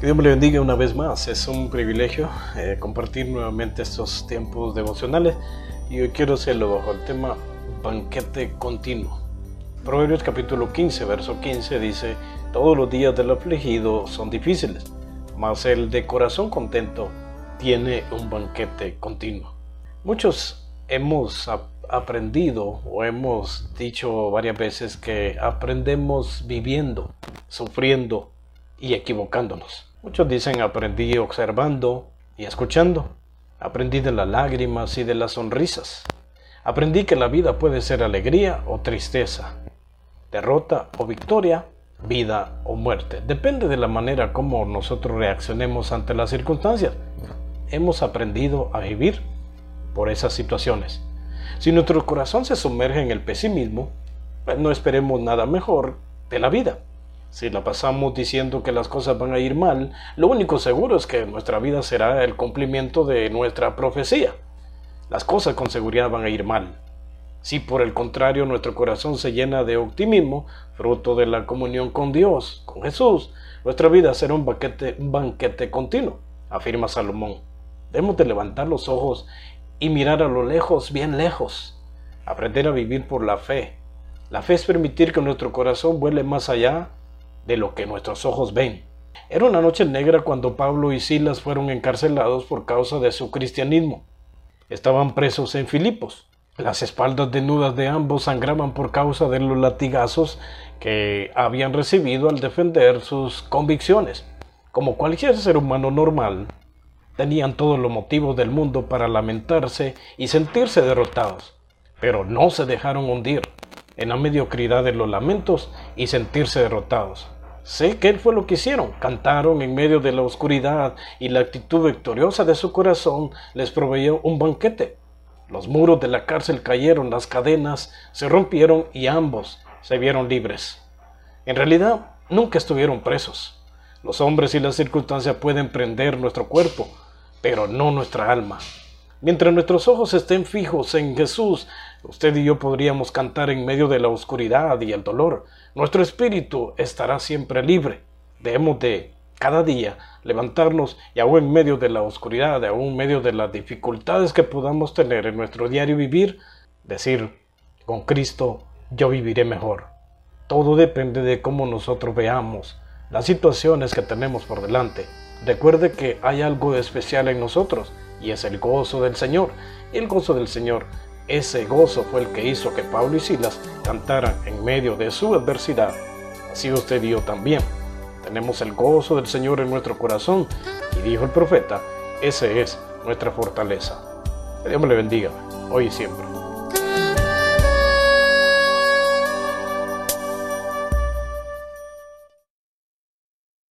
Que Dios me le bendiga una vez más. Es un privilegio compartir nuevamente estos tiempos devocionales y hoy quiero hacerlo bajo el tema banquete continuo. Proverbios capítulo 15, verso 15 dice: todos los días del afligido son difíciles, mas el de corazón contento tiene un banquete continuo. Muchos hemos aprendido o hemos dicho varias veces que aprendemos viviendo, sufriendo y equivocándonos. Muchos dicen: aprendí observando y escuchando, aprendí de las lágrimas y de las sonrisas, aprendí que la vida puede ser alegría o tristeza, derrota o victoria, vida o muerte. Depende de la manera como nosotros reaccionemos ante las circunstancias. Hemos aprendido a vivir por esas situaciones. Si nuestro corazón se sumerge en el pesimismo, pues no esperemos nada mejor de la vida. Si la pasamos diciendo que las cosas van a ir mal, lo único seguro es que nuestra vida será el cumplimiento de nuestra profecía. Las cosas con seguridad van a ir mal. Si por el contrario nuestro corazón se llena de optimismo, fruto de la comunión con Dios, con Jesús, nuestra vida será un banquete continuo, afirma Salomón. Debemos de levantar los ojos y mirar a lo lejos, bien lejos. Aprender a vivir por la fe. La fe es permitir que nuestro corazón vuele más allá de lo que nuestros ojos ven. Era una noche negra cuando Pablo y Silas fueron encarcelados por causa de su cristianismo. Estaban presos en Filipos. Las espaldas desnudas de ambos sangraban por causa de los latigazos que habían recibido al defender sus convicciones. Como cualquier ser humano normal, tenían todos los motivos del mundo para lamentarse y sentirse derrotados, pero no se dejaron hundir en la mediocridad de los lamentos y sentirse derrotados. Sé que fue lo que hicieron. Cantaron en medio de la oscuridad y la actitud victoriosa de su corazón les proveyó un banquete. Los muros de la cárcel cayeron, las cadenas se rompieron y ambos se vieron libres. En realidad, nunca estuvieron presos. Los hombres y las circunstancias pueden prender nuestro cuerpo, pero no nuestra alma. Mientras nuestros ojos estén fijos en Jesús, usted y yo podríamos cantar en medio de la oscuridad y el dolor. Nuestro espíritu estará siempre libre. Debemos de cada día levantarnos y aún en medio de la oscuridad, aún en medio de las dificultades que podamos tener en nuestro diario vivir, decir: con Cristo yo viviré mejor. Todo depende de cómo nosotros veamos las situaciones que tenemos por delante. Recuerde que hay algo especial en nosotros y es el gozo del Señor. Y el gozo del Señor, ese gozo fue el que hizo que Pablo y Silas cantaran en medio de su adversidad. Así usted y yo también tenemos el gozo del Señor en nuestro corazón, y dijo el profeta: ese es nuestra fortaleza. Que Dios me le bendiga hoy y siempre.